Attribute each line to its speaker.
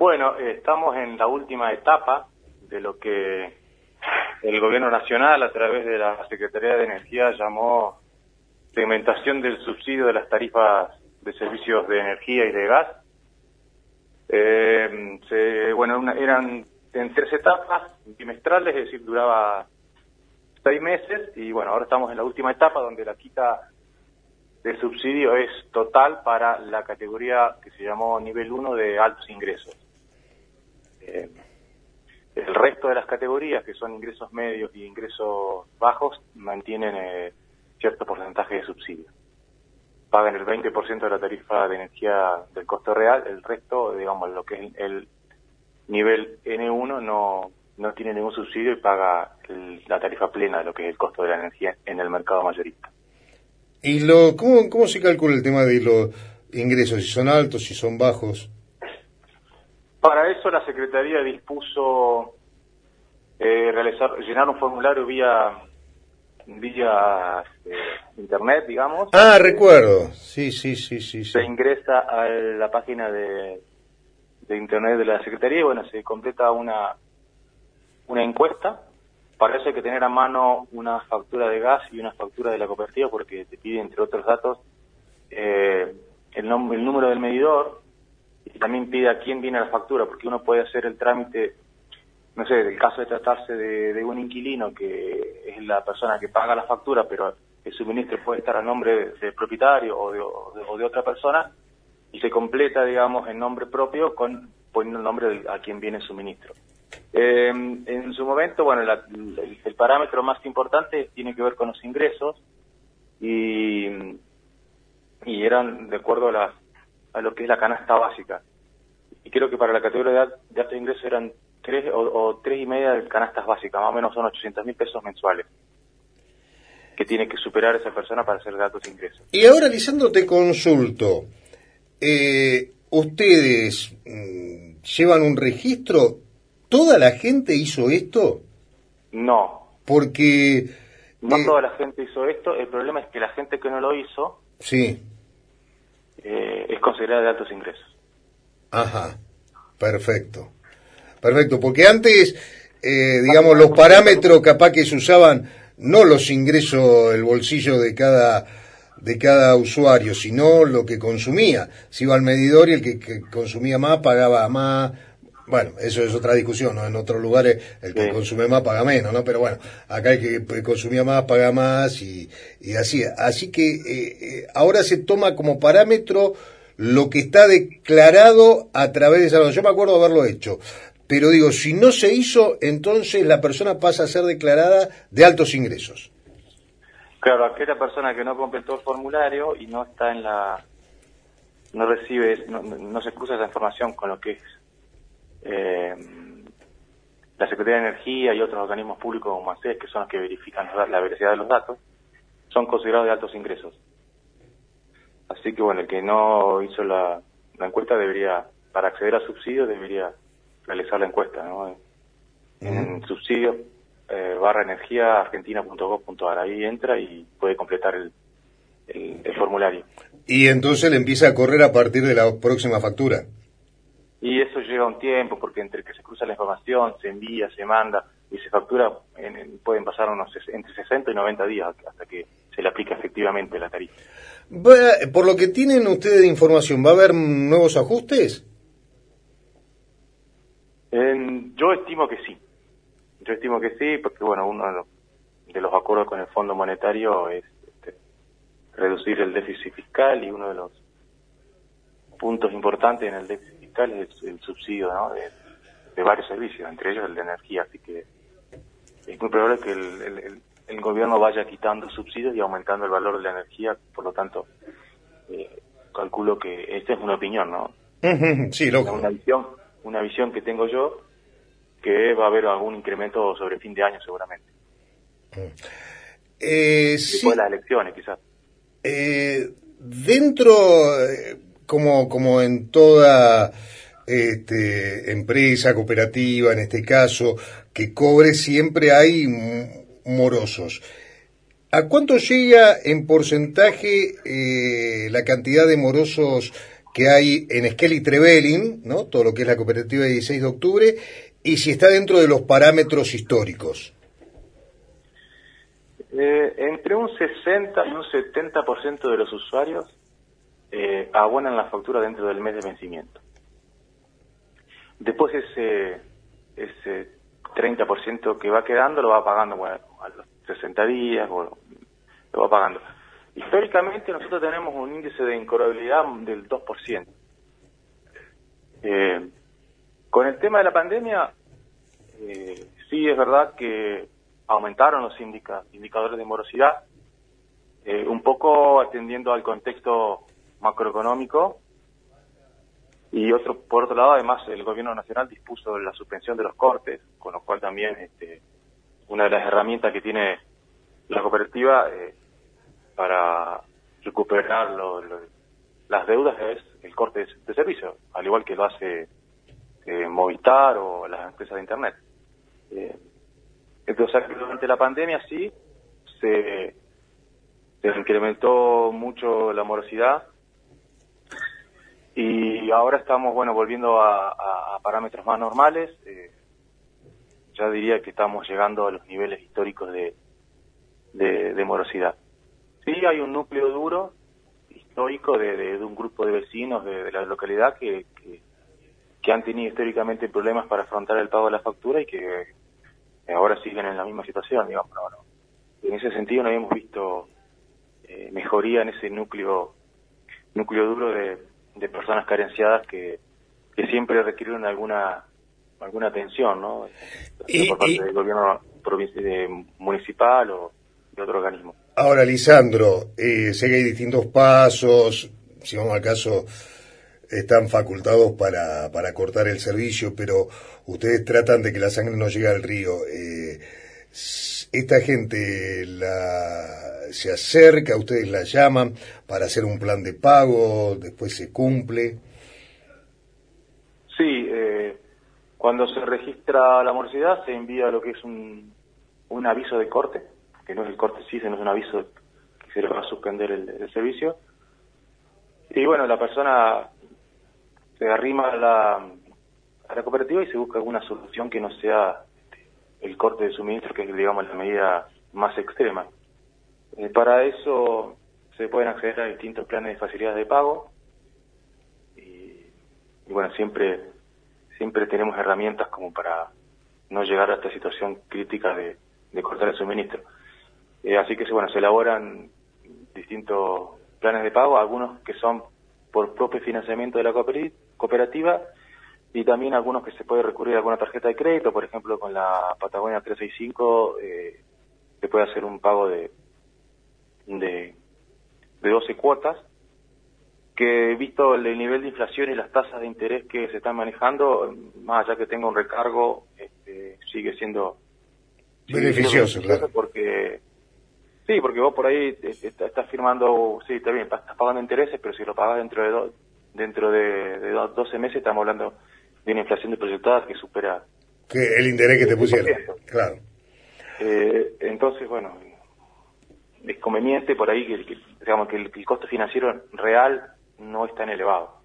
Speaker 1: Bueno, estamos en la última etapa de lo que el Gobierno Nacional, a través de la Secretaría de Energía, llamó segmentación del subsidio de las tarifas de servicios de energía y de gas. Eran en 3 etapas bimestrales, es decir, duraba 6 meses, y bueno, ahora estamos en la última etapa donde la quita de subsidio es total para la categoría que se llamó nivel 1 de altos ingresos. El resto de las categorías, que son ingresos medios y ingresos bajos, mantienen cierto porcentaje de subsidio. Pagan el 20% de la tarifa de energía del costo real, el resto, digamos, lo que es el nivel N1 no tiene ningún subsidio y paga la tarifa plena de lo que es el costo de la energía en el mercado mayorista.
Speaker 2: ¿Y cómo se calcula el tema de los ingresos? Si son altos, si son bajos.
Speaker 1: Para eso la Secretaría dispuso llenar un formulario vía internet, digamos.
Speaker 2: Ah, recuerdo. Sí.
Speaker 1: Se ingresa a la página de internet de la Secretaría y bueno, se completa una encuesta. Para eso hay que tener a mano una factura de gas y una factura de la cooperativa, porque te pide, entre otros datos, el número del medidor, y también pide a quién viene la factura, porque uno puede hacer el trámite, no sé, del caso de tratarse de un inquilino, que es la persona que paga la factura, pero el suministro puede estar a nombre del propietario o de otra persona, y se completa, digamos, en nombre propio poniendo el nombre a quien viene el suministro. En su momento, bueno, el parámetro más importante tiene que ver con los ingresos, y eran de acuerdo a lo que es la canasta básica. Y creo que para la categoría de alto ingreso eran 3 o 3,5 de canastas básicas, más o menos son 800.000 pesos mensuales que tiene que superar esa persona para hacer de altos ingresos.
Speaker 2: Y ahora, Lisandro, te consulto. ¿Ustedes llevan un registro? ¿Toda la gente hizo esto?
Speaker 1: No.
Speaker 2: Porque...
Speaker 1: No toda la gente hizo esto. El problema es que la gente que no lo hizo...
Speaker 2: Sí.
Speaker 1: Es considerada de altos ingresos.
Speaker 2: Ajá. Perfecto, porque antes, digamos, los parámetros capaz que se usaban, no los ingresos, el bolsillo de cada usuario, sino lo que consumía. Se iba al medidor y el que consumía más pagaba más. Bueno, eso es otra discusión, ¿no? En otros lugares el que consume más paga menos, ¿no? Pero bueno, acá el que consumía más paga más y así. Así que ahora se toma como parámetro lo que está declarado a través de esa... Yo me acuerdo de haberlo hecho, pero digo, si no se hizo, entonces la persona pasa a ser declarada de altos ingresos.
Speaker 1: Claro, aquella persona que no completó el formulario y no está en no recibe, no se cruza esa información con lo que es la Secretaría de Energía y otros organismos públicos como ANSES, que son los que verifican la veracidad de los datos, son considerados de altos ingresos. Así que bueno, el que no hizo la encuesta debería, para acceder a subsidios, debería realizar la encuesta, ¿no? En subsidios /energía argentina.gov.ar, ahí entra y puede completar el formulario.
Speaker 2: Y entonces le empieza a correr a partir de la próxima factura.
Speaker 1: Y eso lleva un tiempo, porque entre que se cruza la información, se envía, se manda y se factura, pueden pasar entre 60 y 90 días hasta que se le aplica efectivamente la tarifa.
Speaker 2: Por lo que tienen ustedes de información, ¿va a haber nuevos ajustes?
Speaker 1: Yo estimo que sí. Porque bueno, uno de los acuerdos con el Fondo Monetario es reducir el déficit fiscal, y uno de los puntos importantes en el déficit fiscal es el subsidio, ¿no? de varios servicios, entre ellos el de energía. Así que es muy probable que el gobierno vaya quitando subsidios y aumentando el valor de la energía. Por lo tanto, calculo que esta es una opinión, ¿no?
Speaker 2: Sí, loco.
Speaker 1: Una visión que tengo yo, que va a haber algún incremento sobre fin de año seguramente. Después de las elecciones, quizás.
Speaker 2: Dentro, como en toda empresa, cooperativa, en este caso, que cobre, siempre hay morosos. ¿A cuánto llega en porcentaje la cantidad de morosos que hay en Esquel y Trevelin, ¿no? Todo lo que es la cooperativa de 16 de octubre, y si está dentro de los parámetros históricos.
Speaker 1: Entre un 60 y un 70% de los usuarios abonan la factura dentro del mes de vencimiento. Después ese 30% que va quedando lo va pagando, bueno, a los 60 días, bueno, lo va pagando. Históricamente nosotros tenemos un índice de incobrabilidad del 2%. Con el tema de la pandemia, sí es verdad que aumentaron los indicadores de morosidad, un poco atendiendo al contexto macroeconómico, y por otro lado, además, el gobierno nacional dispuso la suspensión de los cortes, con lo cual también una de las herramientas que tiene la cooperativa para recuperar las deudas es el corte de servicio, al igual que lo hace Movistar o las empresas de Internet. Entonces, durante la pandemia sí se incrementó mucho la morosidad, y ahora estamos, bueno, volviendo a parámetros más normales. Ya diría que estamos llegando a los niveles históricos de morosidad. Sí, hay un núcleo duro histórico de un grupo de vecinos de la localidad que han tenido históricamente problemas para afrontar el pago de la factura y que ahora siguen en la misma situación, digamos. No. En ese sentido no habíamos visto mejoría en ese núcleo duro de personas carenciadas que siempre requirieron alguna atención, ¿no? Por parte del gobierno municipal o de otro organismo.
Speaker 2: Ahora, Lisandro, sé que hay distintos pasos, si vamos al caso, están facultados para cortar el servicio, pero ustedes tratan de que la sangre no llegue al río. Esta gente se acerca, ustedes la llaman para hacer un plan de pago, después se cumple.
Speaker 1: Sí, cuando se registra la morosidad se envía lo que es un aviso de corte, que no es el corte sí, sino es un aviso que se le va a suspender el servicio. Y bueno, la persona se arrima a la cooperativa y se busca alguna solución que no sea el corte de suministro, que es, digamos, la medida más extrema. Para eso se pueden acceder a distintos planes de facilidades de pago y bueno, siempre tenemos herramientas como para no llegar a esta situación crítica de cortar el suministro. Así que bueno, se elaboran distintos planes de pago, algunos que son por propio financiamiento de la cooperativa, y también algunos que se puede recurrir a alguna tarjeta de crédito. Por ejemplo, con la Patagonia 365 se puede hacer un pago de 12 cuotas, que visto el nivel de inflación y las tasas de interés que se están manejando, más allá que tenga un recargo, sigue siendo
Speaker 2: beneficioso, claro.
Speaker 1: Porque vos por ahí estás firmando, sí, está bien, estás pagando intereses, pero si lo pagas dentro de 12 meses, estamos hablando de una inflación proyectada que supera
Speaker 2: que el interés que te pusieron, claro.
Speaker 1: Entonces, bueno, es conveniente por ahí digamos que el costo financiero real no es tan elevado.